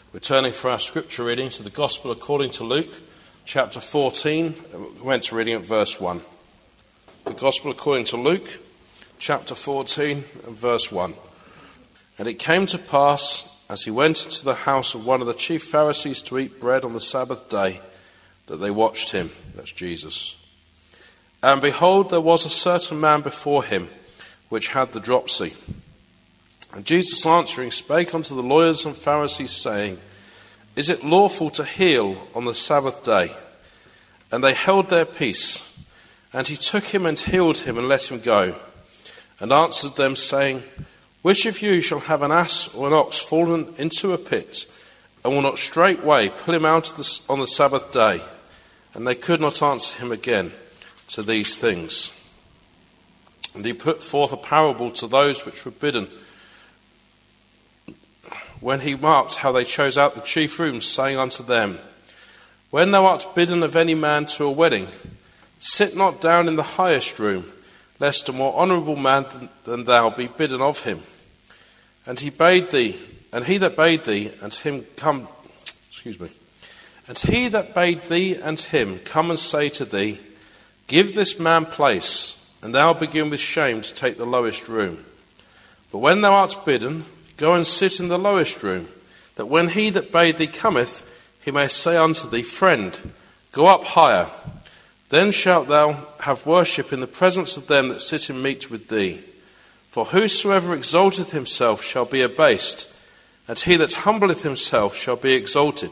We're turning for our scripture reading to the Gospel according to Luke, chapter 14. We went to reading at verse 1. The Gospel according to Luke, chapter 14 and verse 1. And it came to pass, as he went into the house of one of the chief Pharisees to eat bread on the Sabbath day, that they watched him. That's Jesus. And behold, there was a certain man before him, which had the dropsy. And Jesus answering spake unto the lawyers and Pharisees, saying, Is it lawful to heal on the Sabbath day? And they held their peace. And he took him and healed him and let him go. And answered them, saying, Which of you shall have an ass or an ox fallen into a pit, and will not straightway pull him out on the Sabbath day? And they could not answer him again to these things. And he put forth a parable to those which were bidden, when he marked how they chose out the chief rooms, saying unto them, When thou art bidden of any man to a wedding, sit not down in the highest room, lest a more honourable man than thou be bidden of him. And he that bade thee and him come and say to thee, Give this man place, and thou begin with shame to take the lowest room. But when thou art bidden, go and sit in the lowest room, that when he that bade thee cometh, he may say unto thee, Friend, go up higher. Then shalt thou have worship in the presence of them that sit in meat with thee. For whosoever exalteth himself shall be abased, and he that humbleth himself shall be exalted.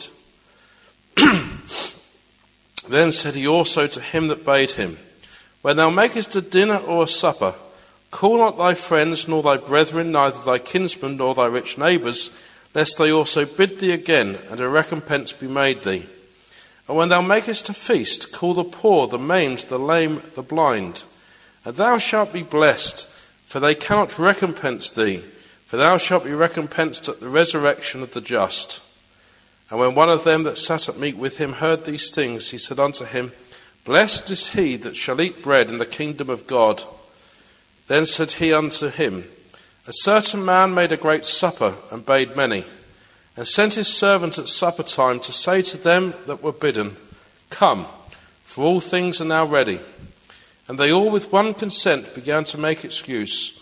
Then said he also to him that bade him, When thou makest a dinner or a supper, call not thy friends, nor thy brethren, neither thy kinsmen, nor thy rich neighbours, lest they also bid thee again, and a recompense be made thee. And when thou makest a feast, call the poor, the maimed, the lame, the blind. And thou shalt be blessed, for they cannot recompense thee, for thou shalt be recompensed at the resurrection of the just. And when one of them that sat at meat with him heard these things, he said unto him, Blessed is he that shall eat bread in the kingdom of God. Then said he unto him, A certain man made a great supper, and bade many, and sent his servant at supper time to say to them that were bidden, Come, for all things are now ready. And they all with one consent began to make excuse.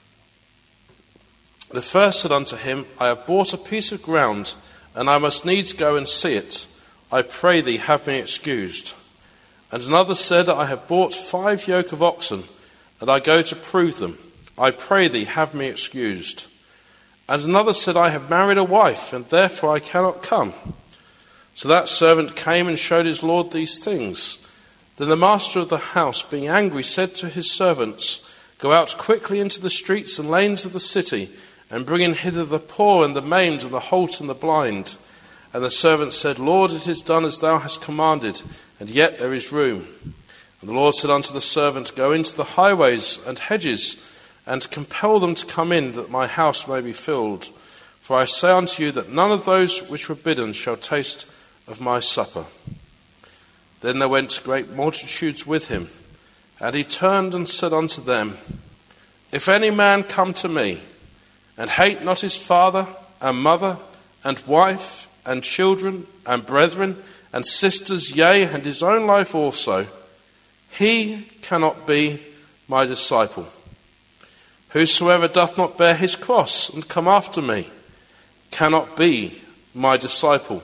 The first said unto him, I have bought a piece of ground, and I must needs go and see it. I pray thee, have me excused. And another said, I have bought 5 yoke of oxen, and I go to prove them. I pray thee, have me excused. And another said, I have married a wife, and therefore I cannot come. So that servant came and showed his lord these things. Then the master of the house, being angry, said to his servants, Go out quickly into the streets and lanes of the city, and bring in hither the poor and the maimed and the halt and the blind. And the servant said, Lord, it is done as thou hast commanded, and yet there is room. And the Lord said unto the servant, Go into the highways and hedges, and compel them to come in, that my house may be filled. For I say unto you that none of those which were bidden shall taste of my supper. Then there went great multitudes with him, and he turned and said unto them, If any man come to me, and hate not his father and mother and wife and children and brethren and sisters, yea, and his own life also, he cannot be my disciple. Whosoever doth not bear his cross and come after me cannot be my disciple.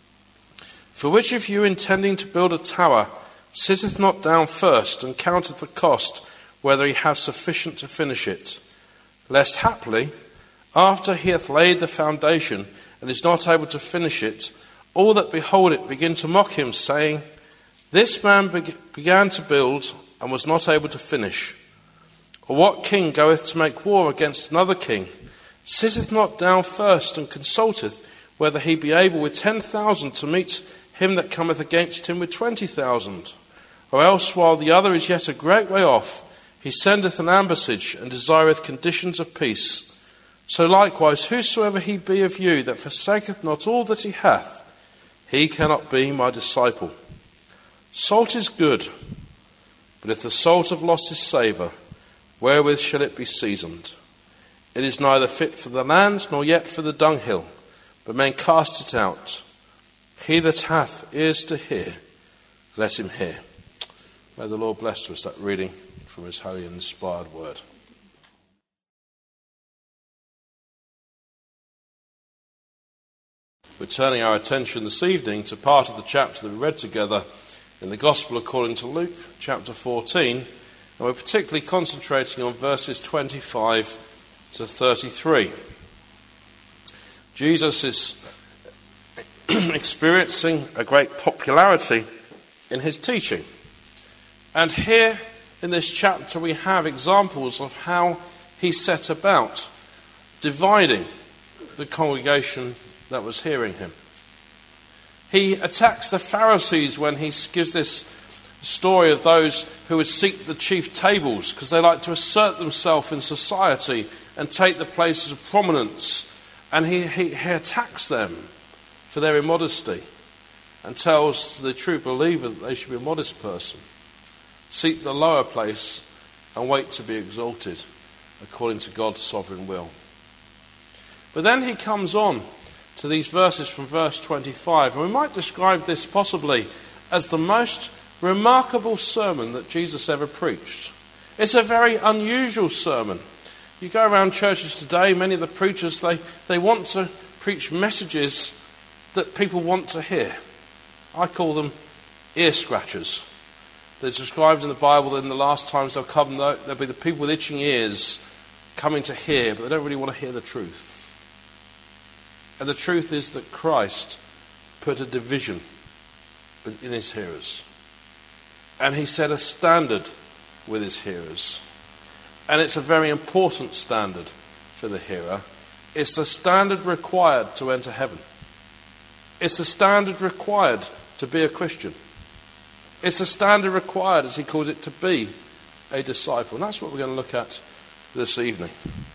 For which of you, intending to build a tower, sitteth not down first and counteth the cost, whether he have sufficient to finish it? Lest haply, after he hath laid the foundation and is not able to finish it, all that behold it begin to mock him, saying, This man began to build and was not able to finish. Or what king goeth to make war against another king, sitteth not down first and consulteth whether he be able with 10,000 to meet him that cometh against him with 20,000? Or else, while the other is yet a great way off, he sendeth an ambassage and desireth conditions of peace. So likewise, whosoever he be of you that forsaketh not all that he hath, he cannot be my disciple. Salt is good, but if the salt have lost his savour, wherewith shall it be seasoned? It is neither fit for the land, nor yet for the dunghill, but men cast it out. He that hath ears to hear, let him hear. May the Lord bless to us that reading from his holy and inspired word. We're turning our attention this evening to part of the chapter that we read together in the Gospel according to Luke, chapter 14, and we're particularly concentrating on verses 25 to 33. Jesus is experiencing a great popularity in his teaching. And here in this chapter we have examples of how he set about dividing the congregation that was hearing him. He attacks the Pharisees when he gives this story of those who would seek the chief tables because they like to assert themselves in society and take the places of prominence. And he attacks them for their immodesty and tells the true believer that they should be a modest person. Seek the lower place and wait to be exalted according to God's sovereign will. But then he comes on to these verses from verse 25, and we might describe this possibly as the most remarkable sermon that Jesus ever preached. It's a very unusual sermon. You go around churches today, many of the preachers, they want to preach messages that people want to hear. I call them ear scratchers. They're described in the Bible in the last times they'll come, there'll be the people with itching ears coming to hear, but they don't really want to hear the truth. And the truth is that Christ put a division in his hearers. And he set a standard with his hearers. And it's a very important standard for the hearer. It's the standard required to enter heaven. It's the standard required to be a Christian. It's the standard required, as he calls it, to be a disciple. And that's what we're going to look at this evening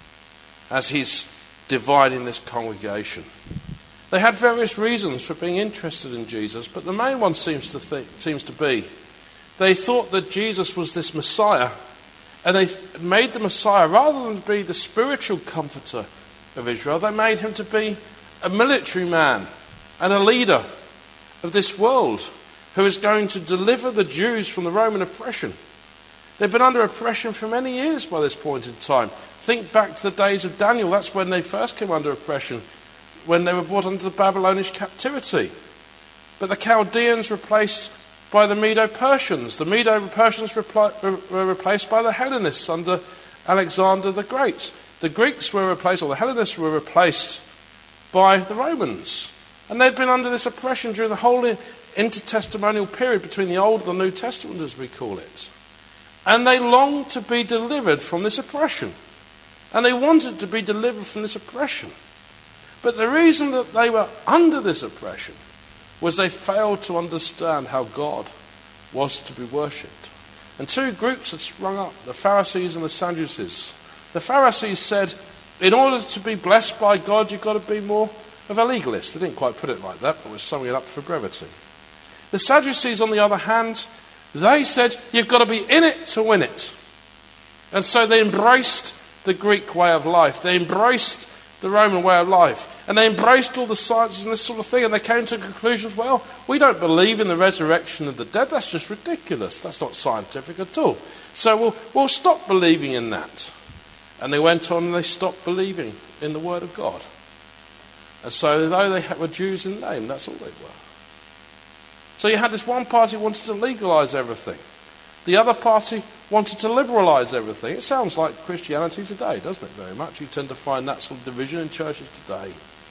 as he's dividing this congregation. They had various reasons for being interested in Jesus, but the main one seems to be they thought that Jesus was this Messiah, and they made the Messiah, rather than be the spiritual comforter of Israel, they made him to be a military man and a leader of this world who is going to deliver the Jews from the Roman oppression. They've been under oppression for many years by this point in time. Think back to the days of Daniel. That's when they first came under oppression, when they were brought under the Babylonish captivity. But the Chaldeans replaced by the Medo-Persians. The Medo-Persians were replaced by the Hellenists under Alexander the Great. The Greeks were replaced, or the Hellenists were replaced by the Romans. And they'd been under this oppression during the whole intertestamental period between the Old and the New Testament, as we call it. And they longed to be delivered from this oppression. And they wanted to be delivered from this oppression. But the reason that they were under this oppression was they failed to understand how God was to be worshipped. And two groups had sprung up, the Pharisees and the Sadducees. The Pharisees said, in order to be blessed by God, you've got to be more of a legalist. They didn't quite put it like that, but we're summing it up for brevity. The Sadducees, on the other hand, they said, you've got to be in it to win it. And so they embraced the Greek way of life. They embraced the Roman way of life. And they embraced all the sciences and this sort of thing. And they came to conclusions, well, we don't believe in the resurrection of the dead. That's just ridiculous. That's not scientific at all. So we'll stop believing in that. And they went on and they stopped believing in the Word of God. And so though they were Jews in name, that's all they were. So you had this one party who wanted to legalise everything. The other party wanted to liberalise everything. It sounds like Christianity today, doesn't it, very much? You tend to find that sort of division in churches today.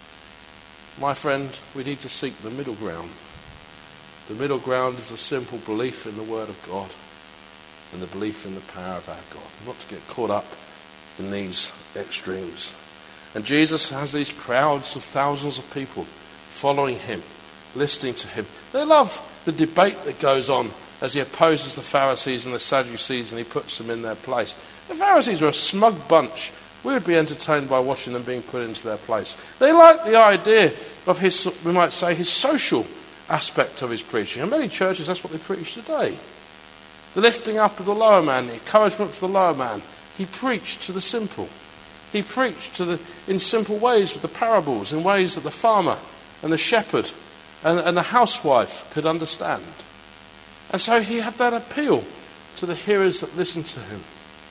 My friend, we need to seek the middle ground. The middle ground is a simple belief in the Word of God and the belief in the power of our God. Not to get caught up in these extremes. And Jesus has these crowds of thousands of people following him, listening to him. They love the debate that goes on as he opposes the Pharisees and the Sadducees and he puts them in their place. The Pharisees were a smug bunch. We would be entertained by watching them being put into their place. They liked the idea of his, we might say, his social aspect of his preaching. In many churches, that's what they preach today. The lifting up of the lower man, the encouragement for the lower man. He preached to the simple. he preached in simple ways with the parables, in ways that the farmer and the shepherd and the housewife could understand. And so he had that appeal to the hearers that listened to him.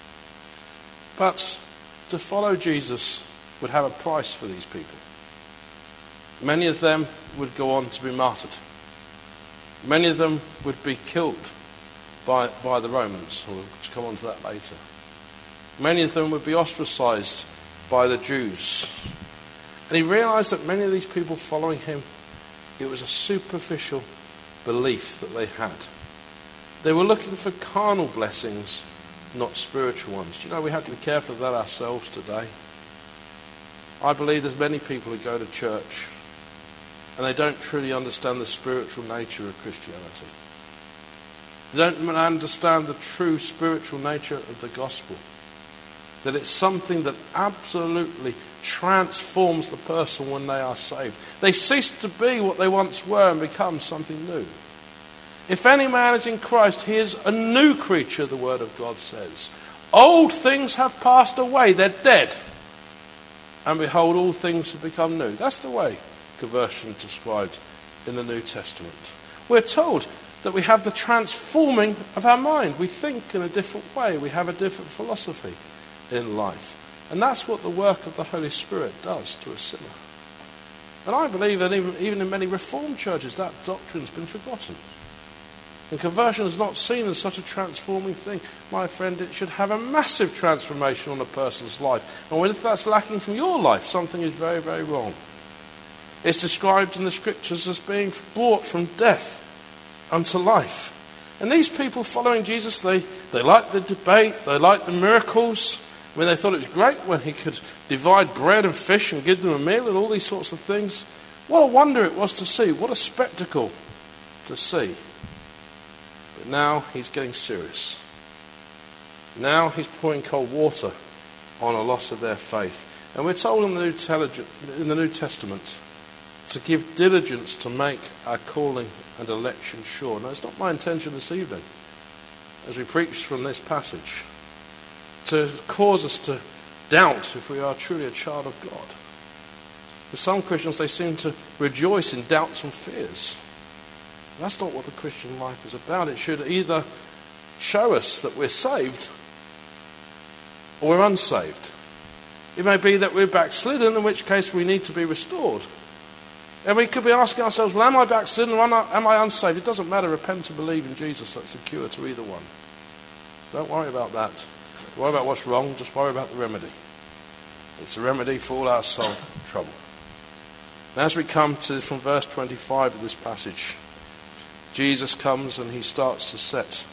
But to follow Jesus would have a price for these people. Many of them would go on to be martyred. Many of them would be killed by the Romans. We'll come on to that later. Many of them would be ostracized by the Jews. And he realized that many of these people following him, it was a superficial belief that they had. They were looking for carnal blessings, not spiritual ones. Do you know we have to be careful of that ourselves today? I believe there's many people who go to church and they don't truly understand the spiritual nature of Christianity. They don't understand the true spiritual nature of the gospel. That it's something that absolutely transforms the person when they are saved. They cease to be what they once were and become something new. If any man is in Christ, he is a new creature, the word of God says. Old things have passed away, they're dead. And behold, all things have become new. That's the way conversion is described in the New Testament. We're told that we have the transforming of our mind. We think in a different way. We have a different philosophy in life. And that's what the work of the Holy Spirit does to a sinner. And I believe that even in many Reformed churches, that doctrine's been forgotten. And conversion is not seen as such a transforming thing. My friend, it should have a massive transformation on a person's life. And if that's lacking from your life, something is very, very wrong. It's described in the scriptures as being brought from death unto life. And these people following Jesus, they liked the debate, they liked the miracles. I mean, they thought it was great when he could divide bread and fish and give them a meal and all these sorts of things. What a wonder it was to see. What a spectacle to see. But now he's getting serious. Now he's pouring cold water on a loss of their faith. And we're told in the New Testament to give diligence to make our calling and election sure. Now, it's not my intention this evening, as we preach from this passage, to cause us to doubt if we are truly a child of God. For some Christians, they seem to rejoice in doubts and fears. That's not what the Christian life is about. It should either show us that we're saved or we're unsaved. It may be that we're backslidden, in which case we need to be restored. And we could be asking ourselves, well, am I backslidden or am I unsaved? It doesn't matter. Repent and believe in Jesus. That's the cure to either one. Don't worry about that. Don't worry about what's wrong. Just worry about the remedy. It's the remedy for all our soul trouble. And as we come to from verse 25 of this passage, Jesus comes and he starts to set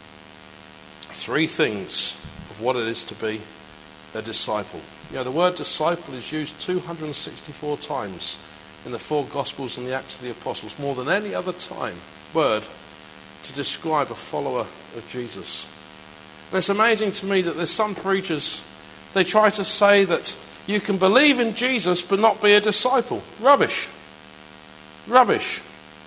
three things of what it is to be a disciple. You know, the word disciple is used 264 times in the four Gospels and the Acts of the Apostles, more than any other word to describe a follower of Jesus. And it's amazing to me that there's some preachers, they try to say that you can believe in Jesus but not be a disciple. Rubbish. Rubbish.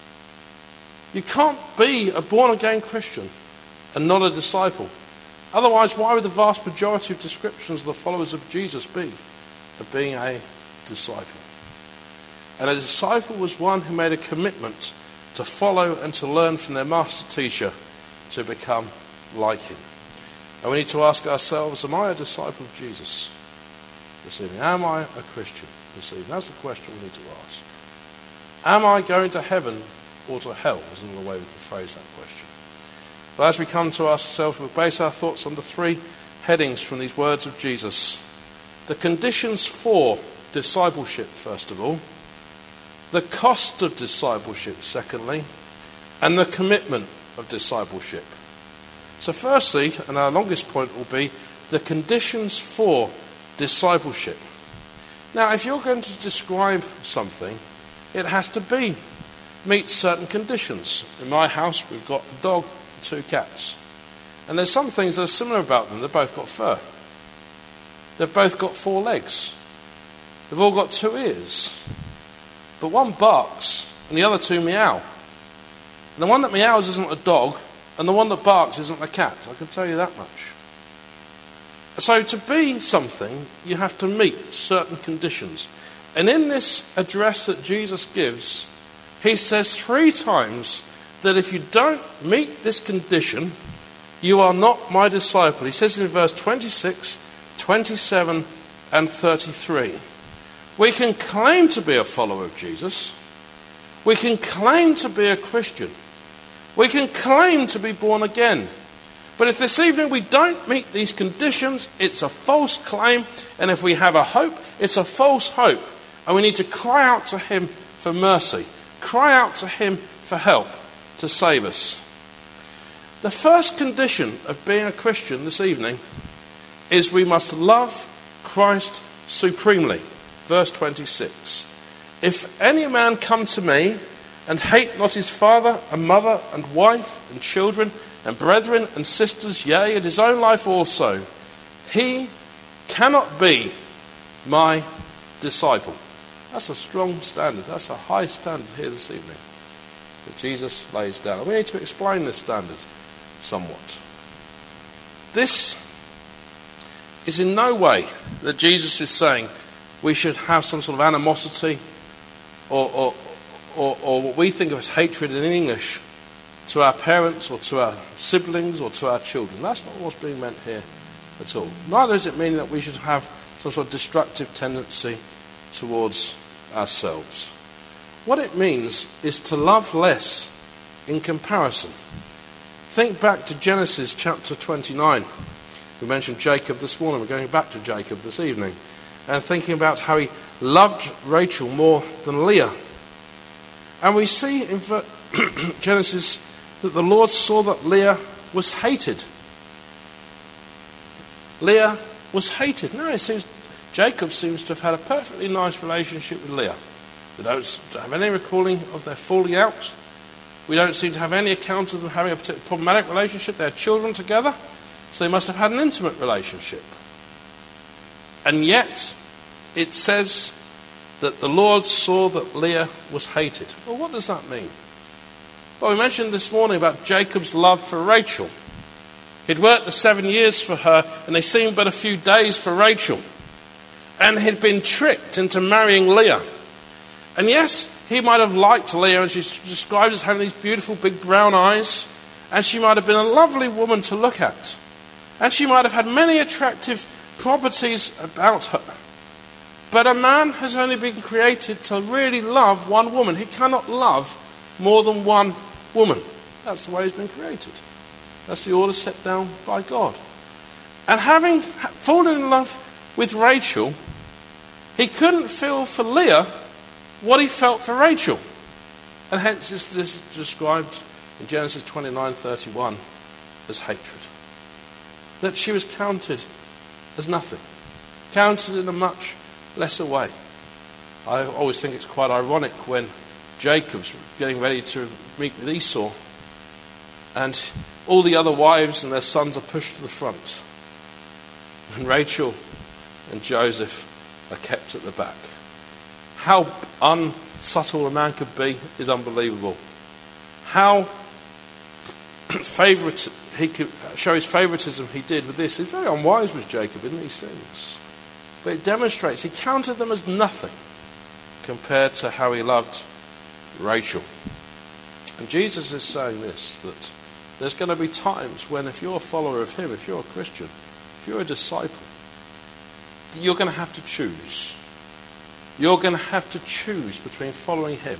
You can't be a born-again Christian and not a disciple. Otherwise, why would the vast majority of descriptions of the followers of Jesus be of being a disciple? And a disciple was one who made a commitment to follow and to learn from their master teacher to become like him. And we need to ask ourselves, am I a disciple of Jesus this evening? Am I a Christian this evening? That's the question we need to ask. Am I going to heaven or to hell? Is another way we can phrase that question. But as we come to ourselves, we'll base our thoughts on the three headings from these words of Jesus. The conditions for discipleship, first of all. The cost of discipleship, secondly, and the commitment of discipleship. So firstly, and our longest point will be, the conditions for discipleship. Now, if you're going to describe something, it has to meet certain conditions. In my house, we've got a dog and 2 cats. And there's some things that are similar about them. They've both got fur. They've both got 4 legs. They've all got 2 ears. But one barks and the other 2 meow. And the one that meows isn't a dog, and the one that barks isn't a cat. I can tell you that much. So to be something, you have to meet certain conditions. And in this address that Jesus gives, he says 3 times that if you don't meet this condition, you are not my disciple. He says in verse 26, 27 and 33. We can claim to be a follower of Jesus. We can claim to be a Christian. We can claim to be born again. But if this evening we don't meet these conditions, it's a false claim. And if we have a hope, it's a false hope. And we need to cry out to him for mercy. Cry out to him for help to save us. The first condition of being a Christian this evening is we must love Christ supremely. Verse 26. If any man come to me and hate not his father and mother and wife and children and brethren and sisters, yea, and his own life also, he cannot be my disciple. That's a strong standard. That's a high standard here this evening that Jesus lays down. We need to explain this standard somewhat. This is in no way that Jesus is saying we should have some sort of animosity or what we think of as hatred in English to our parents or to our siblings or to our children. That's not what's being meant here at all. Neither does it mean that we should have some sort of destructive tendency towards ourselves. What it means is to love less in comparison. Think back to Genesis chapter 29. We mentioned Jacob this morning. We're going back to Jacob this evening and thinking about how he loved Rachel more than Leah. And we see in Genesis that the Lord saw that Leah was hated. Leah was hated. No, it seems Jacob seems to have had a perfectly nice relationship with Leah. We don't have any recalling of their falling out. We don't seem to have any account of them having a particular problematic relationship. They had children together, so they must have had an intimate relationship. And yet, it says that the Lord saw that Leah was hated. Well, what does that mean? Well, we mentioned this morning about Jacob's love for Rachel. He'd worked the 7 years for her, and they seemed but a few days for Rachel. And he'd been tricked into marrying Leah. And yes, he might have liked Leah, and she's described as having these beautiful big brown eyes, and she might have been a lovely woman to look at. And she might have had many attractive properties about her. But a man has only been created to really love one woman. He cannot love more than one woman. That's the way he's been created. That's the order set down by God. And having fallen in love with Rachel, he couldn't feel for Leah what he felt for Rachel. And hence this is described in Genesis 29:31 as hatred. That she was counted as nothing. Counted in a much lesser way. I always think it's quite ironic when Jacob's getting ready to meet with Esau and all the other wives and their sons are pushed to the front. And Rachel and Joseph are kept at the back. How unsubtle a man could be is unbelievable. How he could show his favoritism he did with this. He's very unwise with Jacob in these things. But it demonstrates he counted them as nothing compared to how he loved Rachel. And Jesus is saying this, that there's going to be times when if you're a follower of him, if you're a Christian, if you're a disciple, you're going to have to choose. You're going to have to choose between following him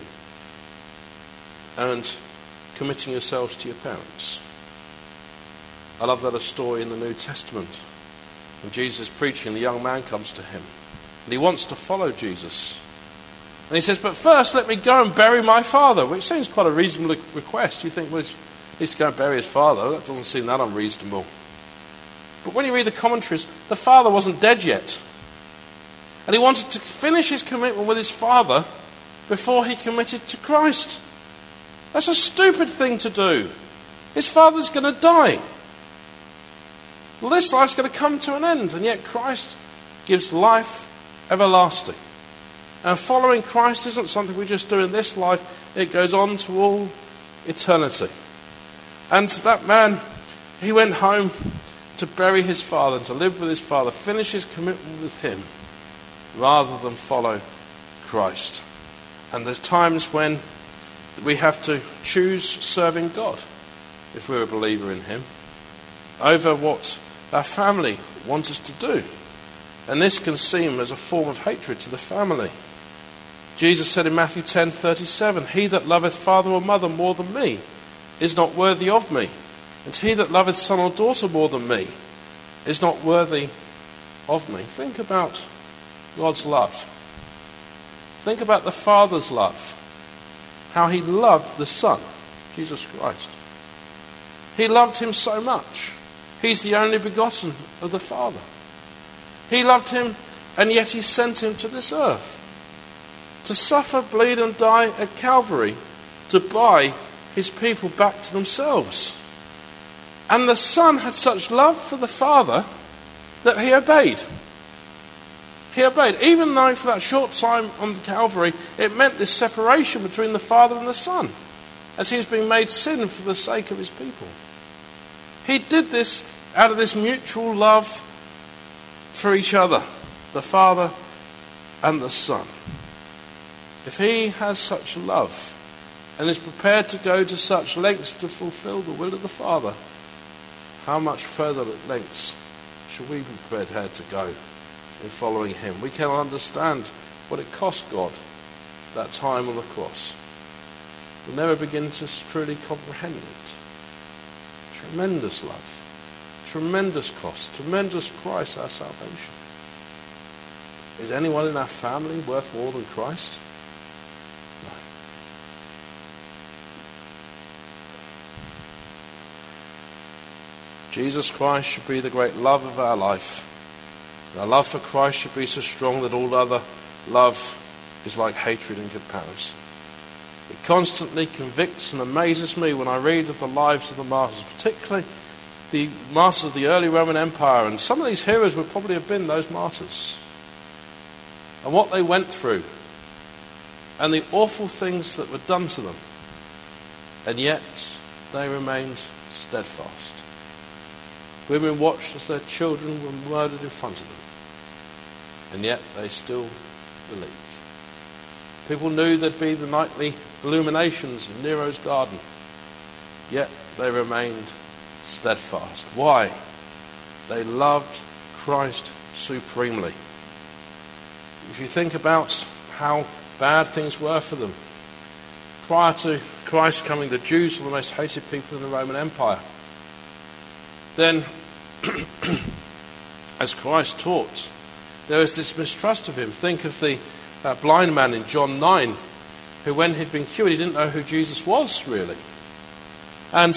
and committing yourselves to your parents. I love that a story in the New Testament. When Jesus is preaching, the young man comes to him. And he wants to follow Jesus. And he says, but first let me go and bury my father. Which seems quite a reasonable request. You think, well, he needs to go and bury his father. That doesn't seem that unreasonable. But when you read the commentaries, the father wasn't dead yet. And he wanted to finish his commitment with his father before he committed to Christ. That's a stupid thing to do. His father's going to die. Well, this life's going to come to an end. And yet Christ gives life everlasting. And following Christ isn't something we just do in this life. It goes on to all eternity. And that man, he went home to bury his father and to live with his father, finish his commitment with him, rather than follow Christ. And there's times when we have to choose serving God, if we're a believer in him, over what our family want us to do. And this can seem as a form of hatred to the family. Jesus said in Matthew 10:37, "He that loveth father or mother more than me is not worthy of me. And he that loveth son or daughter more than me is not worthy of me." Think about God's love. Think about the Father's love. How he loved the Son, Jesus Christ. He loved him so much. He's the only begotten of the Father. He loved him, and yet he sent him to this earth to suffer, bleed and die at Calvary to buy his people back to themselves. And the Son had such love for the Father that he obeyed. He obeyed, even though for that short time on Calvary it meant this separation between the Father and the Son, as he was being made sin for the sake of his people. He did this out of this mutual love for each other, the Father and the Son. If he has such love and is prepared to go to such lengths to fulfill the will of the Father, how much further lengths should we be prepared to go in following him? We cannot understand what it cost God, that time on the cross. We'll never begin to truly comprehend it. Tremendous love, tremendous cost, tremendous price, our salvation. Is anyone in our family worth more than Christ? No. Jesus Christ should be the great love of our life. And our love for Christ should be so strong that all other love is like hatred in comparison. It constantly convicts and amazes me when I read of the lives of the martyrs, particularly the martyrs of the early Roman Empire. And some of these heroes would probably have been those martyrs. And what they went through. And the awful things that were done to them. And yet they remained steadfast. Women watched as their children were murdered in front of them. And yet they still believed. People knew there'd be the nightly illuminations of Nero's garden. Yet they remained steadfast. Why? They loved Christ supremely. If you think about how bad things were for them, prior to Christ coming, the Jews were the most hated people in the Roman Empire. Then, as Christ taught, there was this mistrust of him. Think of the blind man in John 9, who when he'd been cured, he didn't know who Jesus was, really. And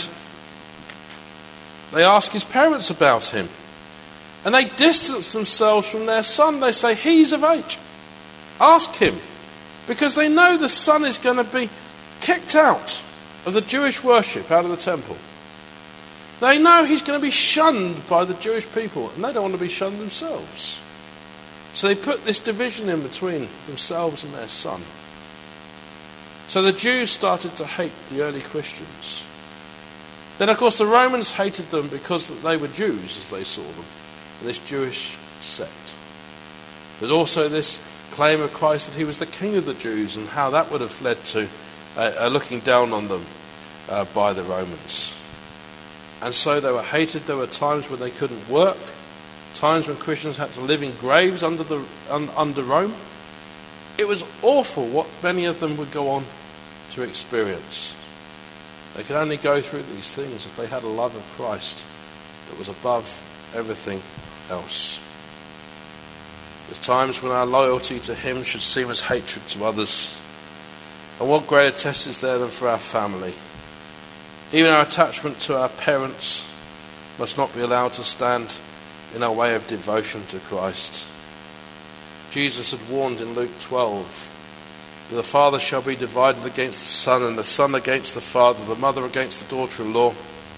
they ask his parents about him. And they distance themselves from their son. They say, he's of age. Ask him. Because they know the son is going to be kicked out of the Jewish worship, out of the temple. They know he's going to be shunned by the Jewish people, and they don't want to be shunned themselves. So they put this division in between themselves and their son. So the Jews started to hate the early Christians. Then, of course, the Romans hated them because they were Jews, as they saw them, this Jewish sect. There's also this claim of Christ that he was the king of the Jews, and how that would have led to looking down on them by the Romans. And so they were hated. There were times when they couldn't work, times when Christians had to live in graves under Rome. It was awful what many of them would go on to experience. They could only go through these things if they had a love of Christ that was above everything else. There's times when our loyalty to him should seem as hatred to others. And what greater test is there than for our family? Even our attachment to our parents must not be allowed to stand in our way of devotion to Christ. Jesus had warned in Luke 12 that the father shall be divided against the son, and the son against the father, the mother against the daughter-in-law,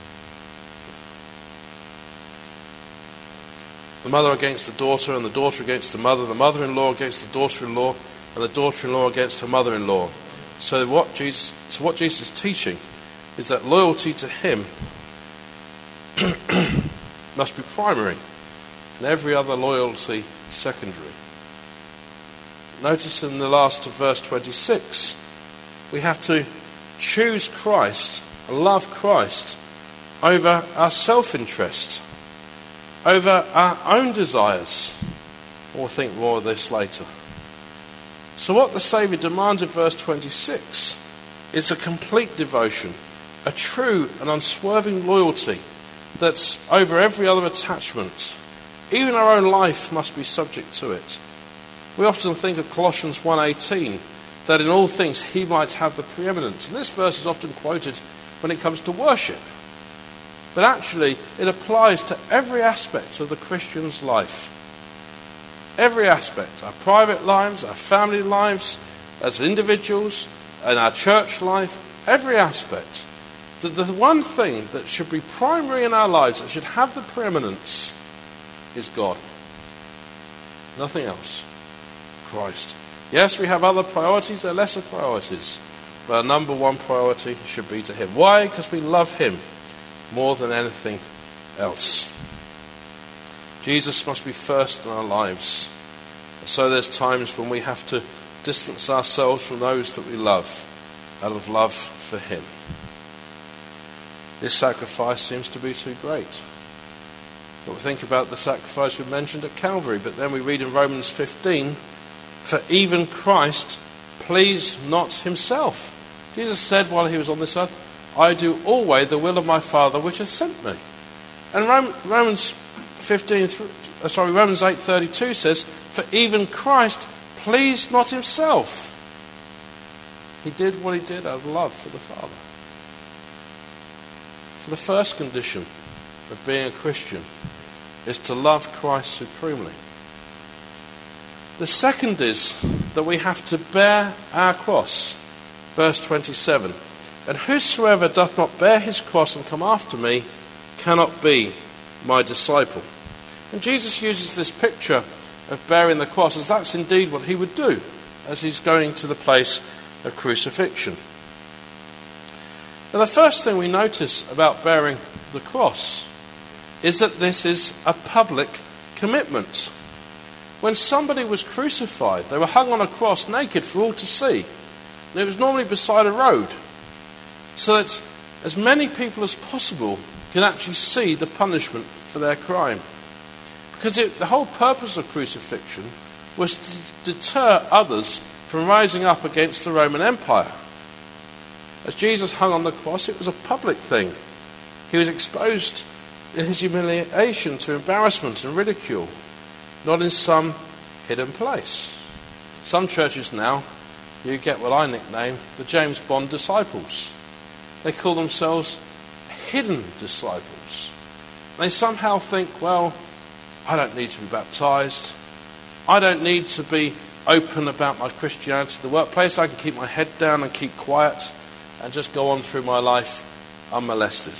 the mother against the daughter, and the daughter against the mother-in-law against the daughter-in-law, and the daughter-in-law against her mother-in-law. So what Jesus is teaching is that loyalty to him must be primary and every other loyalty secondary. Notice in the last of verse 26, we have to choose Christ and love Christ over our self-interest, over our own desires. We'll think more of this later. So what the Saviour demands in verse 26 is a complete devotion, a true and unswerving loyalty that's over every other attachment. Even our own life must be subject to it. We often think of Colossians 1:18, that in all things he might have the preeminence. And this verse is often quoted when it comes to worship. But actually, it applies to every aspect of the Christian's life. Every aspect, our private lives, our family lives, as individuals, and our church life, every aspect. The one thing that should be primary in our lives, that should have the preeminence, is God. Nothing else. Christ. Yes, we have other priorities, they're lesser priorities, but our number one priority should be to him. Why? Because we love him more than anything else. Jesus must be first in our lives. So there's times when we have to distance ourselves from those that we love out of love for him. This sacrifice seems to be too great. But we think about the sacrifice we mentioned at Calvary, but then we read in Romans 15, for even Christ pleased not himself. Jesus said while he was on this earth, I do always the will of my Father which has sent me. And Romans 8:32 says, for even Christ pleased not himself. He did what he did out of love for the Father. So the first condition of being a Christian is to love Christ supremely. The second is that we have to bear our cross. Verse 27. And whosoever doth not bear his cross and come after me cannot be my disciple. And Jesus uses this picture of bearing the cross as that's indeed what he would do as he's going to the place of crucifixion. Now, the first thing we notice about bearing the cross is that this is a public commitment. When somebody was crucified, they were hung on a cross naked for all to see. And it was normally beside a road, so that as many people as possible can actually see the punishment for their crime. Because the whole purpose of crucifixion was to deter others from rising up against the Roman Empire. As Jesus hung on the cross, it was a public thing. He was exposed in his humiliation to embarrassment and ridicule, not in some hidden place. Some churches now, you get what I nickname the James Bond disciples. They call themselves hidden disciples. They somehow think, well, I don't need to be baptized. I don't need to be open about my Christianity in the workplace. I can keep my head down and keep quiet and just go on through my life unmolested.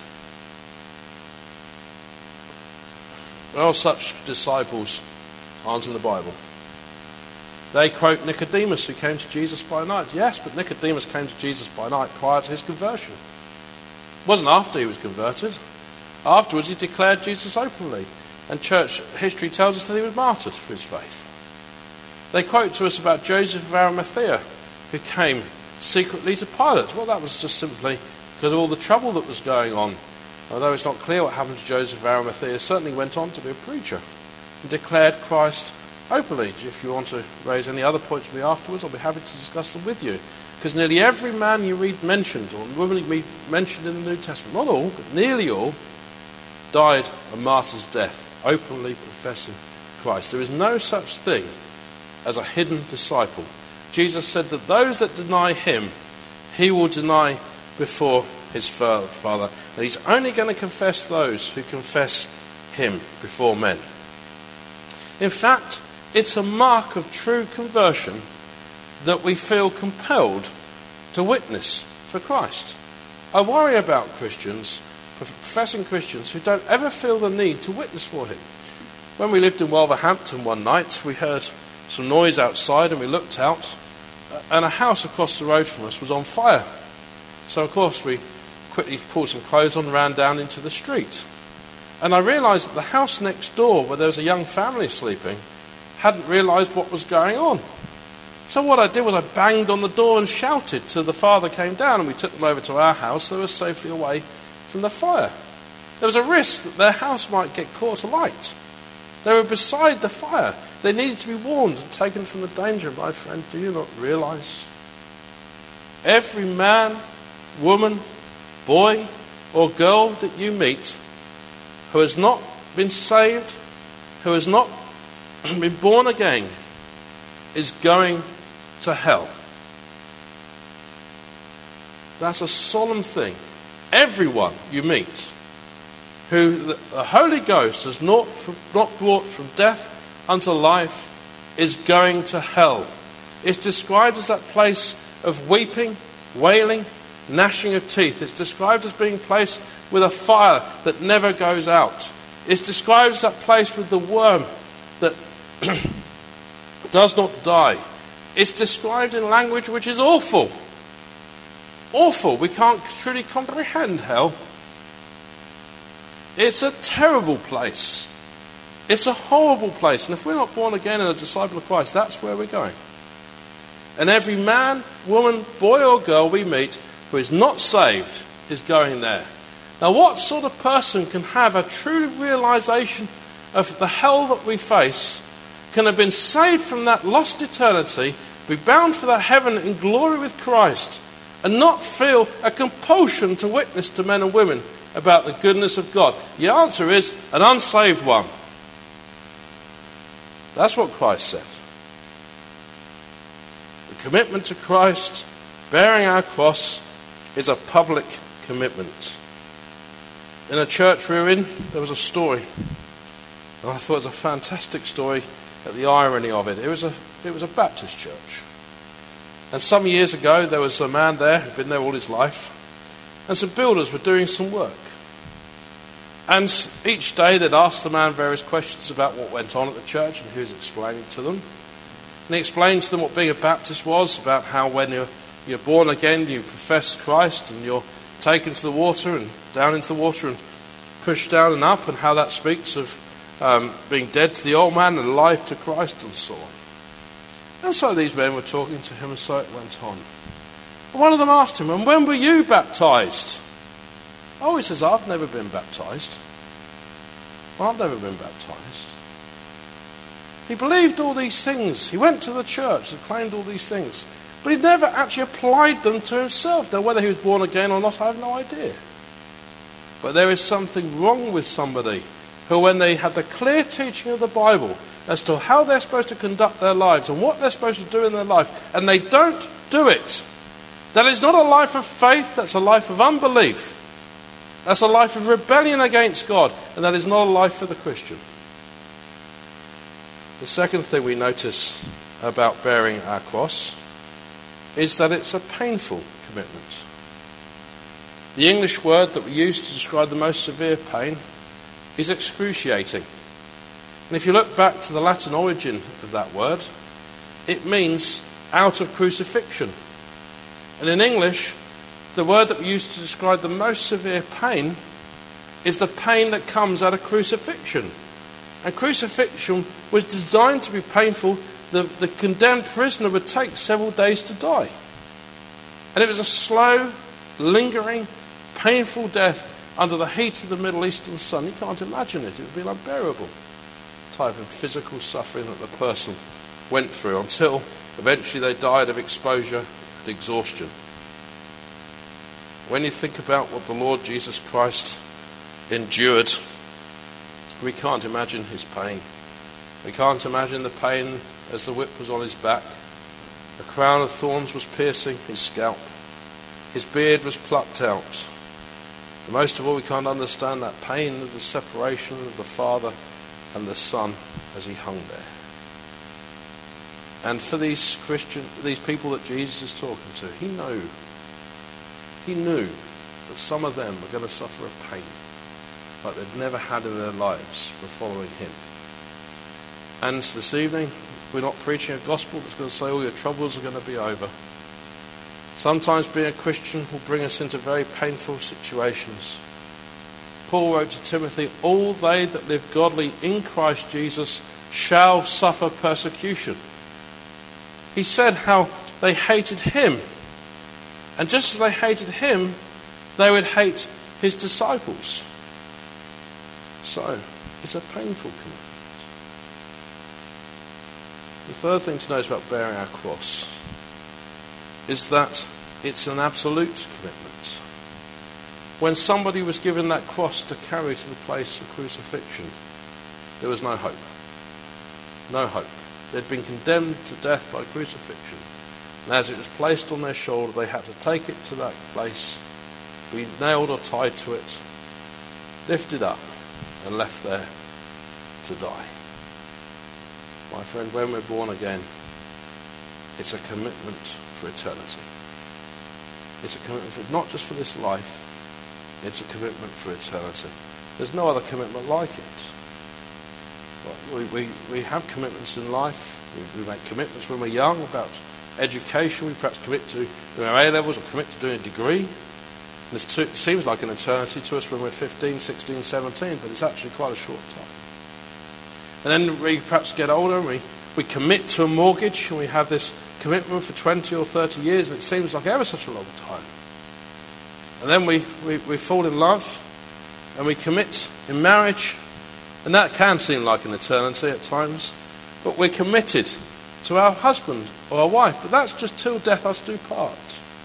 Well, such disciples aren't in the Bible. They quote Nicodemus, who came to Jesus by night. Yes, but Nicodemus came to Jesus by night prior to his conversion. It wasn't after he was converted. Afterwards, he declared Jesus openly. And church history tells us that he was martyred for his faith. They quote to us about Joseph of Arimathea, who came secretly to Pilate. Well, that was just simply because of all the trouble that was going on. Although it's not clear what happened to Joseph of Arimathea, certainly went on to be a preacher and declared Christ openly. If you want to raise any other points with me afterwards, I'll be happy to discuss them with you. Because nearly every man you read mentioned, or woman you read mentioned in the New Testament, not all, but nearly all, died a martyr's death, openly professing Christ. There is no such thing as a hidden disciple. Jesus said that those that deny him, he will deny before his Father. And he's only going to confess those who confess him before men. In fact, it's a mark of true conversion that we feel compelled to witness for Christ. I worry about Christians, professing Christians, who don't ever feel the need to witness for him. When we lived in Wolverhampton one night, we heard some noise outside and we looked out, and a house across the road from us was on fire. So of course we quickly pulled some clothes on and ran down into the street. And I realised that the house next door, where there was a young family sleeping, hadn't realised what was going on. So what I did was I banged on the door and shouted till the father came down, and we took them over to our house. They were safely away from the fire. There was a risk that their house might get caught alight. They were beside the fire. They needed to be warned and taken from the danger. My friend, do you not realise? Every man, woman, boy or girl that you meet who has not been saved, who has not been born again, is going to hell. That's a solemn thing. Everyone you meet who the Holy Ghost has not brought from death unto life is going to hell. It's described as that place of weeping, wailing, gnashing of teeth. It's described as being a place with a fire that never goes out. It's described as that place with the worm that does not die. It's described in language which is awful. Awful. We can't truly comprehend hell. It's a terrible place. It's a horrible place. And if we're not born again and a disciple of Christ, that's where we're going. And every man, woman, boy or girl we meet who is not saved is going there. Now, what sort of person can have a true realization of the hell that we face, can have been saved from that lost eternity, be bound for that heaven in glory with Christ, and not feel a compulsion to witness to men and women about the goodness of God? The answer is an unsaved one. That's what Christ said. The commitment to Christ, bearing our cross, is a public commitment. In a church we were in, there was a story. And I thought it was a fantastic story at the irony of it. It was a Baptist church. And some years ago, there was a man there who'd been there all his life. And some builders were doing some work. And each day they'd ask the man various questions about what went on at the church, and he was explaining to them. And he explained to them what being a Baptist was, about how when you're born again, you profess Christ, and you're taken to the water and down into the water and pushed down and up, and how that speaks of being dead to the old man and alive to Christ and so on. And so these men were talking to him, and so it went on. And one of them asked him, "And when were you baptized?" "Oh," he says, "I've never been baptized." "Well, I've never been baptized." He believed all these things. He went to the church and claimed all these things. But he never actually applied them to himself. Now, whether he was born again or not, I have no idea. But there is something wrong with somebody who, when they had the clear teaching of the Bible as to how they're supposed to conduct their lives and what they're supposed to do in their life, and they don't do it, that is not a life of faith, that's a life of unbelief. That's a life of rebellion against God, and that is not a life for the Christian. The second thing we notice about bearing our cross is that it's a painful commitment. The English word that we use to describe the most severe pain is excruciating. And if you look back to the Latin origin of that word, it means out of crucifixion. And in English, the word that we use to describe the most severe pain is the pain that comes out of crucifixion. And crucifixion was designed to be painful. The condemned prisoner would take several days to die. And it was a slow, lingering, painful death under the heat of the Middle Eastern sun. You can't imagine it. It would be an unbearable type of physical suffering that the person went through until eventually they died of exposure and exhaustion. When you think about what the Lord Jesus Christ endured, we can't imagine his pain. We can't imagine the pain as the whip was on his back. A crown of thorns was piercing his scalp. His beard was plucked out. And most of all, we can't understand that pain of the separation of the Father and the Son as he hung there. And for these people that Jesus is talking to, he knew that some of them were going to suffer a pain like they'd never had in their lives for following him. And this evening, we're not preaching a gospel that's going to say all your troubles are going to be over. Sometimes being a Christian will bring us into very painful situations. Paul wrote to Timothy, all they that live godly in Christ Jesus shall suffer persecution. He said how they hated him. And just as they hated him, they would hate his disciples. So, it's a painful commitment. The third thing to note about bearing our cross is that it's an absolute commitment. When somebody was given that cross to carry to the place of crucifixion, there was no hope. No hope. They'd been condemned to death by crucifixion. And as it was placed on their shoulder, they had to take it to that place, be nailed or tied to it, lifted up, and left there to die. My friend, when we're born again, it's a commitment for eternity. It's a commitment for, not just for this life, it's a commitment for eternity. There's no other commitment like it. We have commitments in life. We make commitments when we're young about education. We perhaps commit to doing our A-levels or commit to doing a degree. And it seems like an eternity to us when we're 15, 16, 17, but it's actually quite a short time. And then we perhaps get older and we commit to a mortgage and we have this commitment for 20 or 30 years and it seems like ever such a long time. And then we fall in love and we commit in marriage, and that can seem like an eternity at times, but we're committed to our husband or our wife, but that's just till death us do part.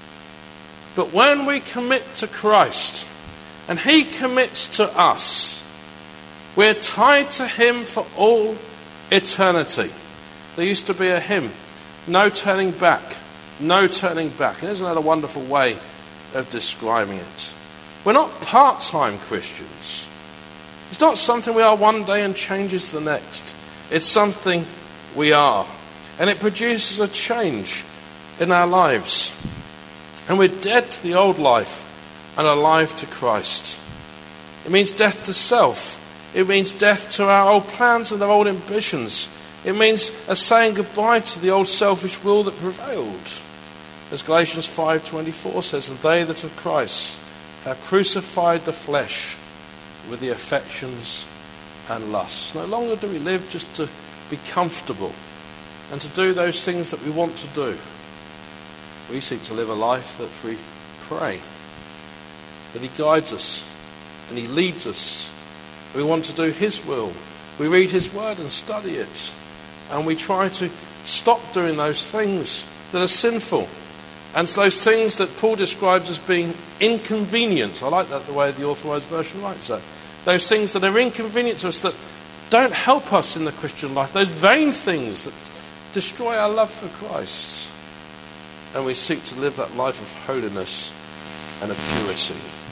But when we commit to Christ and he commits to us, we're tied to him for all eternity. There used to be a hymn, no turning back, no turning back. And isn't that a wonderful way of describing it? We're not part-time Christians. It's not something we are one day and changes the next. It's something we are. And it produces a change in our lives. And we're dead to the old life and alive to Christ. It means death to self. It means death to our old plans and our old ambitions. It means a saying goodbye to the old selfish will that prevailed. As Galatians 5:24 says, and they that are Christ have crucified the flesh with the affections and lusts. No longer do we live just to be comfortable and to do those things that we want to do. We seek to live a life that we pray, that he guides us and he leads us. We want to do his will. We read his word and study it. And we try to stop doing those things that are sinful. And those things that Paul describes as being inconvenient. I like that, the way the Authorized Version writes that. Those things that are inconvenient to us, that don't help us in the Christian life. Those vain things that destroy our love for Christ. And we seek to live that life of holiness and of purity.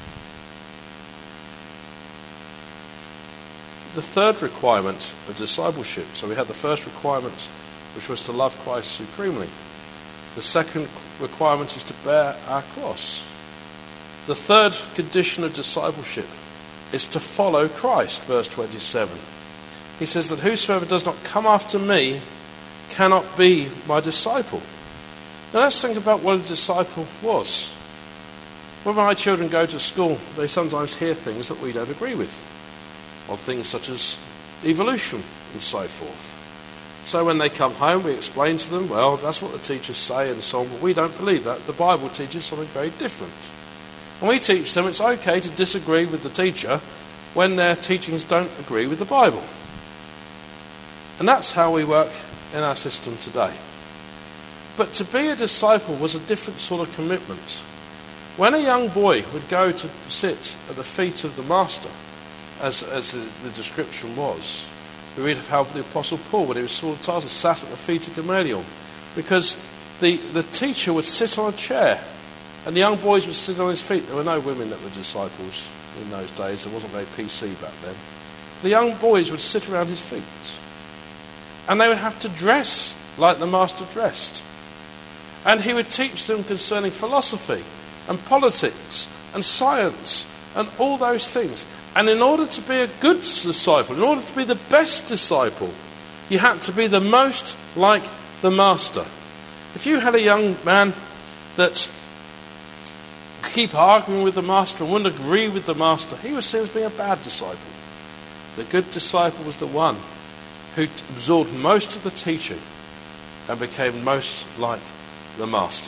The third requirement of discipleship. So we had the first requirement, which was to love Christ supremely. The second requirement is to bear our cross. The third condition of discipleship is to follow Christ, verse 27. He says that whosoever does not come after me cannot be my disciple. Now let's think about what a disciple was. When my children go to school, they sometimes hear things that we don't agree with, on things such as evolution and so forth. So when they come home, we explain to them, well, that's what the teachers say and so on, but we don't believe that. The Bible teaches something very different. And we teach them it's okay to disagree with the teacher when their teachings don't agree with the Bible. And that's how we work in our system today. But to be a disciple was a different sort of commitment. When a young boy would go to sit at the feet of the master, as the description was, we read of how the Apostle Paul, when he was Saul of Tarsus, sat at the feet of Gamaliel, because the teacher would sit on a chair and the young boys would sit on his feet. There were no women that were disciples in those days. It wasn't very PC back then. The young boys would sit around his feet and they would have to dress like the master dressed. And he would teach them concerning philosophy and politics and science and all those things. And in order to be a good disciple, in order to be the best disciple, you had to be the most like the master. If you had a young man that keep arguing with the master and wouldn't agree with the master, he was seen as being a bad disciple. The good disciple was the one who absorbed most of the teaching and became most like the master.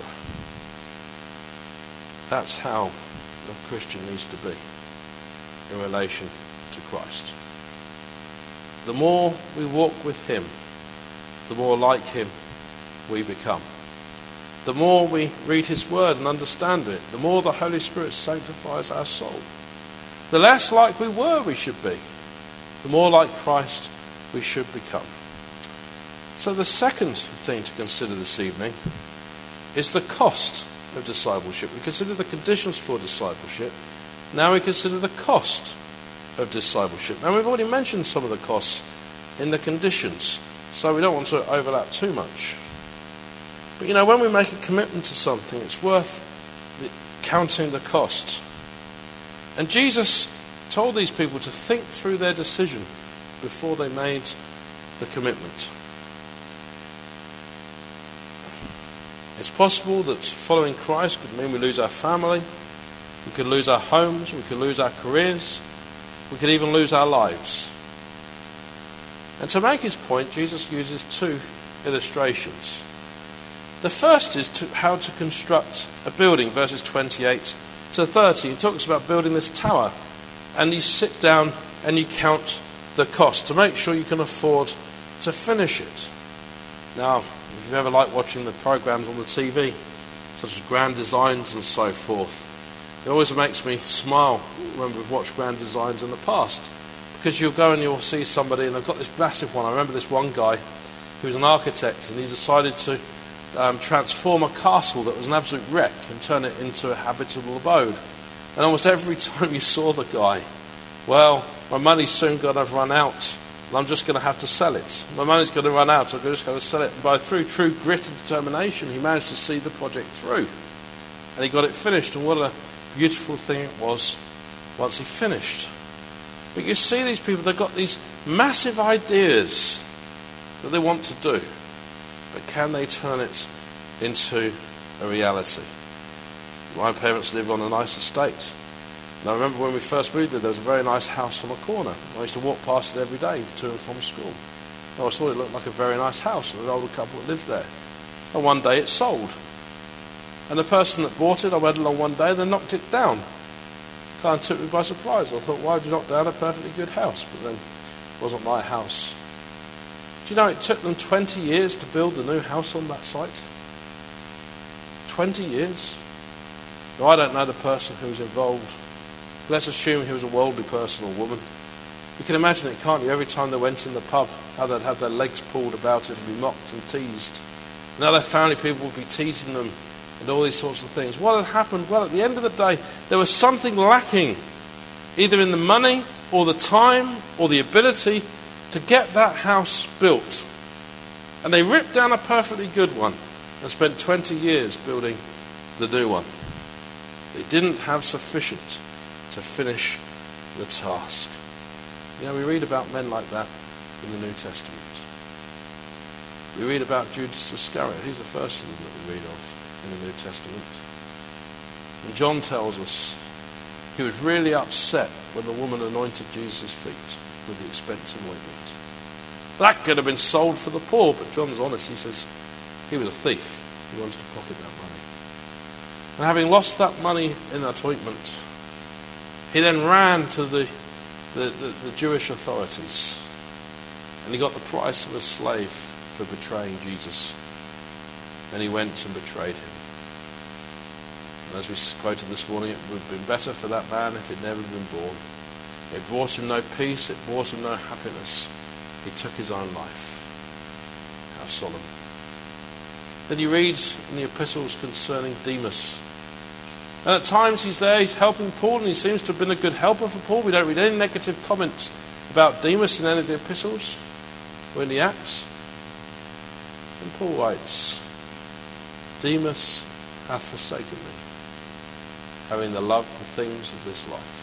That's how a Christian needs to be in relation to Christ. The more we walk with him, the more like him we become. The more we read his word and understand it, the more the Holy Spirit sanctifies our soul. The less like we were we should be, the more like Christ we should become. So the second thing to consider this evening is the cost of discipleship. We consider the conditions for discipleship. Now we consider the cost of discipleship. Now we've already mentioned some of the costs in the conditions, so we don't want to overlap too much. But when we make a commitment to something, it's worth counting the cost. And Jesus told these people to think through their decision before they made the commitment. It's possible that following Christ could mean we lose our family, we could lose our homes, we could lose our careers, we could even lose our lives. And to make his point, Jesus uses two illustrations. The first is how to construct a building, verses 28 to 30. He talks about building this tower, and you sit down and you count the cost to make sure you can afford to finish it. Now, if you've ever liked watching the programs on the TV, such as Grand Designs and so forth, it always makes me smile when we've watched Grand Designs in the past, because you'll go and you'll see somebody and they've got this massive one. I remember this one guy who was an architect, and he decided to transform a castle that was an absolute wreck and turn it into a habitable abode. And almost every time you saw the guy, well, my money's soon going to run out, and I'm just going to have to sell it. My money's going to run out, so I'm just going to sell it. And through true grit and determination, he managed to see the project through. And he got it finished, and what a beautiful thing it was once he finished. But you see these people, they've got these massive ideas that they want to do. But can they turn it into a reality? My parents lived on a nice estate. And I remember when we first moved there was a very nice house on a corner. I used to walk past it every day to and from school. I always thought it looked like a very nice house, and an older couple that lived there. And one day it sold. And the person that bought it, I went along one day, they knocked it down. Kind of took me by surprise. I thought, why would you knock down a perfectly good house? But then it wasn't my house. Do you know it took them 20 years to build the new house on that site? 20 years? Now, I don't know the person who was involved. Let's assume he was a worldly person or woman. You can imagine it, can't you? Every time they went in the pub, how they'd have their legs pulled about it and be mocked and teased. Now their family people would be teasing them and all these sorts of things. What had happened? Well, at the end of the day, there was something lacking, either in the money or the time or the ability to get that house built. And they ripped down a perfectly good one and spent 20 years building the new one. They didn't have sufficient to finish the task. We read about men like that in the New Testament. We read about Judas Iscariot. He's the first of them that we read of in the New Testament. And John tells us he was really upset when the woman anointed Jesus' feet with the expensive ointment. That could have been sold for the poor, but John's honest. He says he was a thief. He wanted to pocket that money. And having lost that money in that ointment, he then ran to the Jewish authorities, and he got the price of a slave for betraying Jesus. And he went and betrayed him. And as we quoted this morning, it would have been better for that man if he'd never been born. It brought him no peace, it brought him no happiness. He took his own life. How solemn. Then you read in the epistles concerning Demas. And at times he's there, he's helping Paul, and he seems to have been a good helper for Paul. We don't read any negative comments about Demas in any of the epistles or in the Acts. And Paul writes, Demas hath forsaken me, having the love of the things of this life.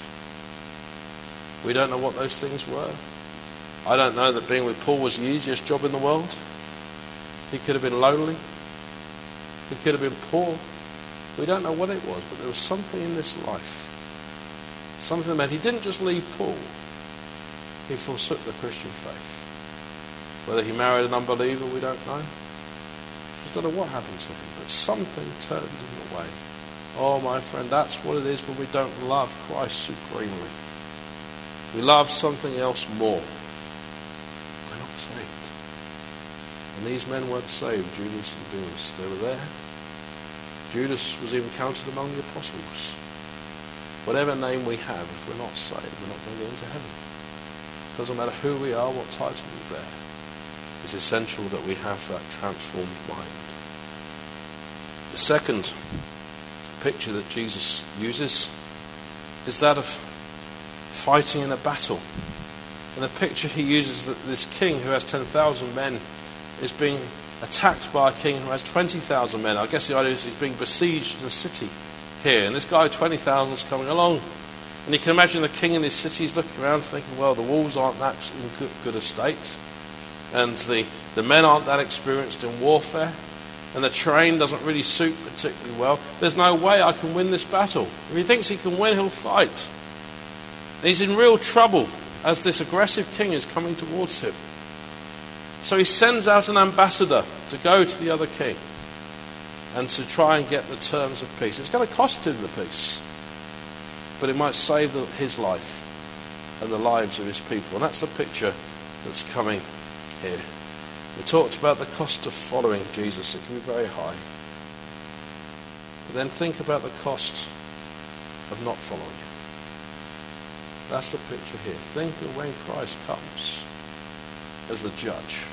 We don't know what those things were. I don't know that being with Paul was the easiest job in the world. He could have been lonely. He could have been poor. We don't know what it was, but there was something in this life. Something that meant he didn't just leave Paul. He forsook the Christian faith. Whether he married an unbeliever, we don't know. Just don't know what happened to him, but something turned him away. Oh, my friend, that's what it is when we don't love Christ supremely. We love something else more. We're not saved. And these men weren't saved, Judas and Demas. They were there. Judas was even counted among the apostles. Whatever name we have, if we're not saved, we're not going to get into heaven. It doesn't matter who we are, what title we bear. It's essential that we have that transformed mind. The second picture that Jesus uses is that of fighting in a battle. And the picture he uses that this king who has 10,000 men is being attacked by a king who has 20,000 men. I guess the idea is he's being besieged in a city here. And this guy, 20,000, is coming along. And you can imagine the king in this city is looking around thinking, well, the walls aren't that in good a state. And the men aren't that experienced in warfare. And the terrain doesn't really suit particularly well. There's no way I can win this battle. If he thinks he can win, he'll fight. And he's in real trouble as this aggressive king is coming towards him. So he sends out an ambassador to go to the other king and to try and get the terms of peace. It's going to cost him the peace, but it might save his life and the lives of his people. And that's the picture that's coming here. We talked about the cost of following Jesus. It can be very high. But then think about the cost of not following him. That's the picture here. Think of when Christ comes as the judge.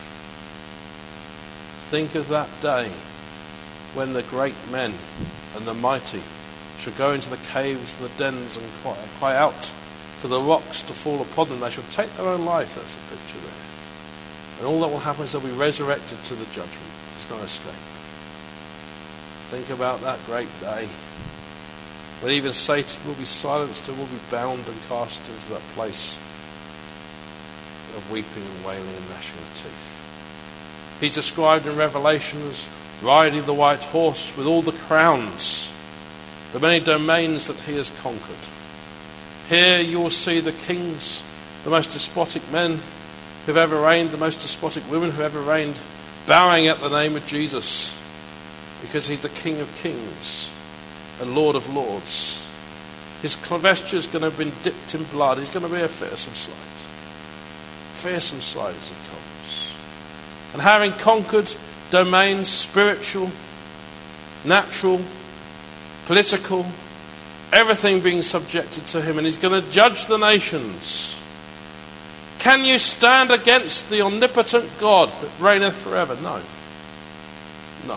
Think of that day when the great men and the mighty shall go into the caves and the dens and cry out for the rocks to fall upon them. They shall take their own life. That's the picture there. And all that will happen is they'll be resurrected to the judgment. There's no escape. Think about that great day when even Satan will be silenced and will be bound and cast into that place of weeping and wailing and gnashing of teeth. He's described in Revelation as riding the white horse with all the crowns, the many domains that he has conquered. Here you will see the kings, the most despotic men who've ever reigned, the most despotic women who've ever reigned, bowing at the name of Jesus, because he's the King of Kings and Lord of Lords. His vesture is going to have been dipped in blood. He's going to be a fearsome sight. Fearsome sight as he comes. And having conquered domains, spiritual, natural, political, everything being subjected to him, and he's going to judge the nations. Can you stand against the omnipotent God that reigneth forever? No. No.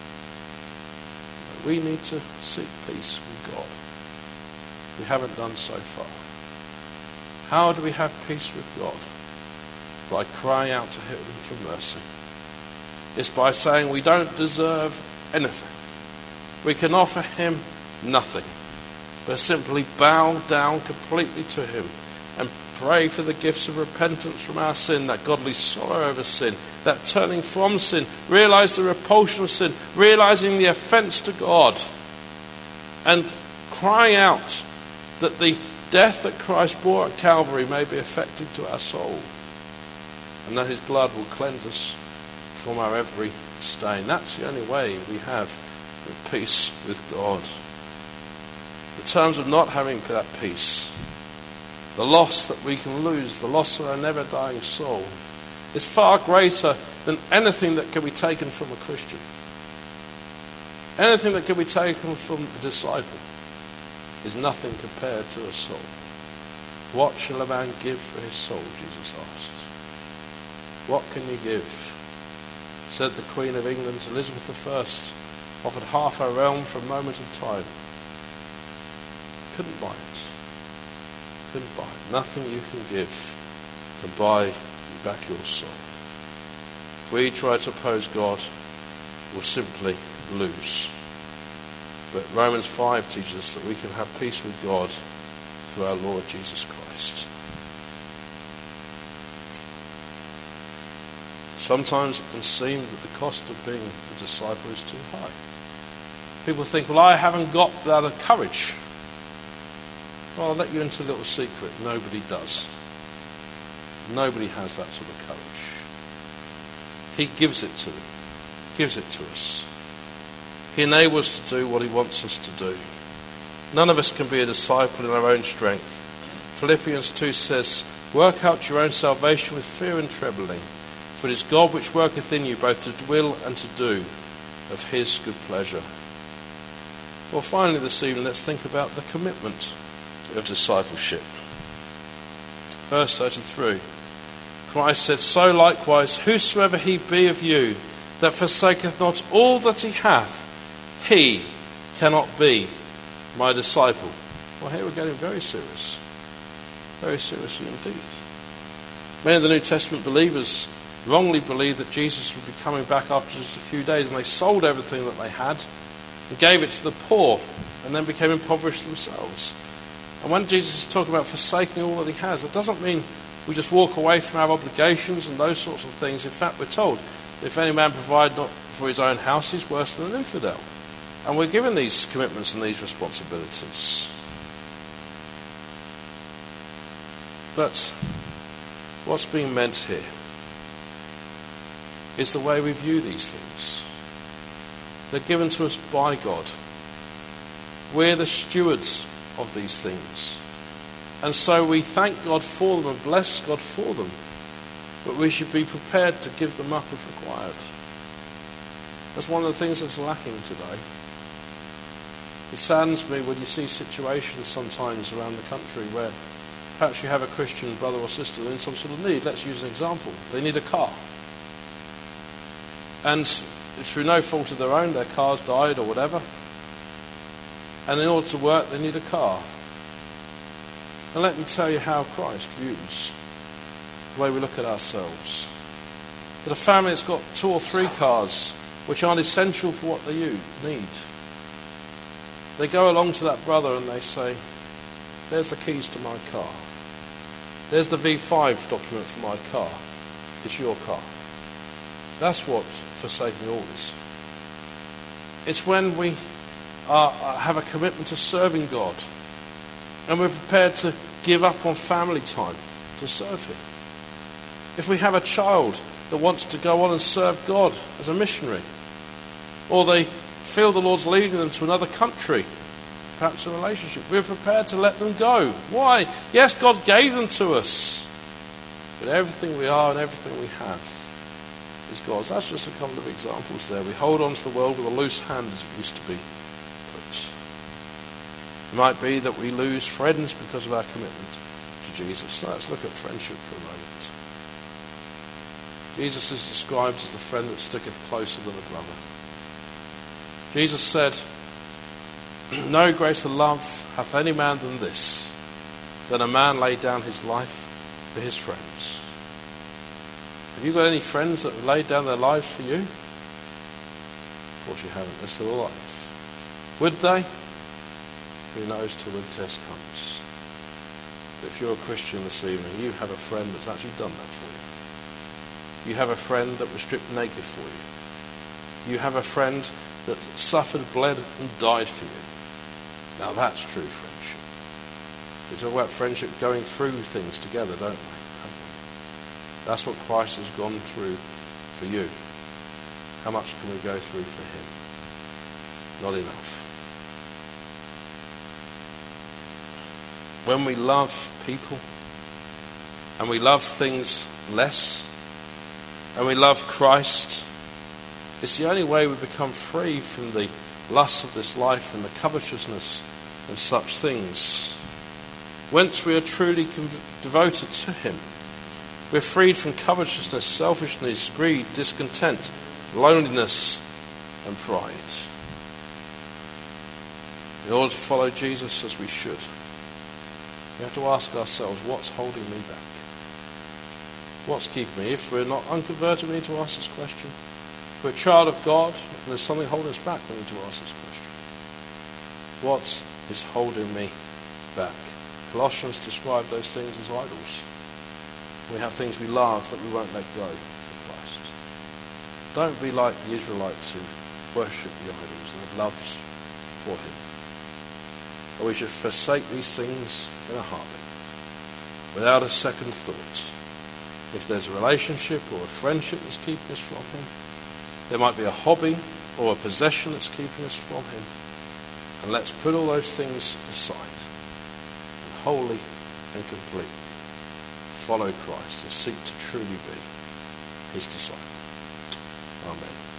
We need to seek peace with God. We haven't done so far. How do we have peace with God? By crying out to him for mercy. It's by saying we don't deserve anything. We can offer him nothing, but simply bow down completely to him and pray for the gifts of repentance from our sin, that godly sorrow over sin, that turning from sin, realize the repulsion of sin, realizing the offense to God, and crying out that the death that Christ bore at Calvary may be effective to our soul, and that his blood will cleanse us from our every stain. That's the only way we have peace with God. The terms of not having that peace, the loss that we can lose, the loss of our never-dying soul, is far greater than anything that can be taken from a Christian. Anything that can be taken from a disciple is nothing compared to a soul. What shall a man give for his soul, Jesus asked. What can you give? Said the Queen of England, Elizabeth I, offered half her realm for a moment of time. Couldn't buy it. Couldn't buy it. Nothing you can give can buy back your soul. If we try to oppose God, we'll simply lose. But Romans 5 teaches us that we can have peace with God through our Lord Jesus Christ. Sometimes it can seem that the cost of being a disciple is too high. People think, well, I haven't got that courage. Well, I'll let you into a little secret. Nobody does. Nobody has that sort of courage. He gives it to them. Gives it to us. He enables us to do what he wants us to do. None of us can be a disciple in our own strength. Philippians 2 says, work out your own salvation with fear and trembling, for it is God which worketh in you both to will and to do of his good pleasure. Well, finally this evening, let's think about the commitment of discipleship. Verse 33. Christ said, so likewise, whosoever he be of you that forsaketh not all that he hath, he cannot be my disciple. Well, here we're getting very serious. Very seriously indeed. Many of the New Testament believers wrongly believed that Jesus would be coming back after just a few days, and they sold everything that they had and gave it to the poor and then became impoverished themselves. And when Jesus is talking about forsaking all that he has, it doesn't mean we just walk away from our obligations and those sorts of things. In fact, we're told, if any man provide not for his own house, he's worse than an infidel. And we're given these commitments and these responsibilities. But what's being meant here is the way we view these things. They're given to us by God. We're the stewards of these things. And so we thank God for them and bless God for them. But we should be prepared to give them up if required. That's one of the things that's lacking today. It saddens me when you see situations sometimes around the country where perhaps you have a Christian brother or sister in some sort of need. Let's use an example. They need a car. And through no fault of their own, their car's died or whatever. And in order to work, they need a car. And let me tell you how Christ views the way we look at ourselves. That a family that's got 2 or 3 cars which aren't essential for what they need. They go along to that brother and they say, there's the keys to my car. There's the V5 document for my car. It's your car. That's what forsaking all is. It's when we have a commitment to serving God and we're prepared to give up on family time to serve him. If we have a child that wants to go on and serve God as a missionary, or they feel the Lord's leading them to another country, perhaps a relationship, we're prepared to let them go. Why? Yes, God gave them to us, but everything we are and everything we have is God's. That's just a couple of examples there. We hold on to the world with a loose hand as it used to be. But it might be that we lose friends because of our commitment to Jesus. So let's look at friendship for a moment. Jesus is described as the friend that sticketh closer than a brother. Jesus said, no greater love hath any man than this, than a man lay down his life for his friends. Have you got any friends that have laid down their lives for you? Of course you haven't. They're still alive. Would they? Who knows till the test comes. But if you're a Christian this evening, you have a friend that's actually done that for you. You have a friend that was stripped naked for you. You have a friend that suffered, bled and died for you. Now that's true friendship. We talk about friendship going through things together, don't we? That's what Christ has gone through for you. How much can we go through for him? Not enough. When we love people and we love things less and we love Christ, it's the only way we become free from the lusts of this life and the covetousness and such things. Once we are truly devoted to him, we're freed from covetousness, selfishness, greed, discontent, loneliness and pride. In order to follow Jesus as we should, we have to ask ourselves, what's holding me back? What's keeping me? If we're not unconverted, we need to ask this question. If we're a child of God and there's something holding us back, we need to ask this question. What is holding me back? Colossians describe those things as idols. We have things we love that we won't let go for Christ. Don't be like the Israelites who worship the idols and had loves for him. But we should forsake these things in a heartbeat, without a second thought. If there's a relationship or a friendship that's keeping us from him, there might be a hobby or a possession that's keeping us from him. And let's put all those things aside and wholly and completely follow Christ and seek to truly be his disciple. Amen.